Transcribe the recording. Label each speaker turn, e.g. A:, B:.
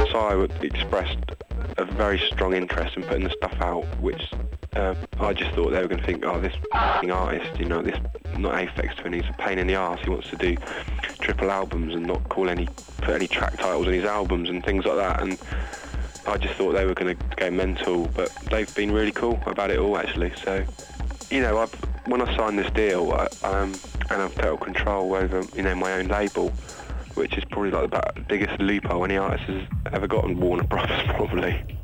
A: SI expressed a very strong interest in putting the stuff out, which I just thought they were going to think, oh, this artist, you know, this not Aphex Twin, he's a pain in the arse. He wants to do triple albums and not put any track titles in his albums and things like that. And I just thought they were going to go mental, but they've been really cool about it all, actually. So, you know, when I signed this deal, and I've total control over, you know, my own label, which is probably like the biggest loophole any artist has ever got on Warner Bros. Probably.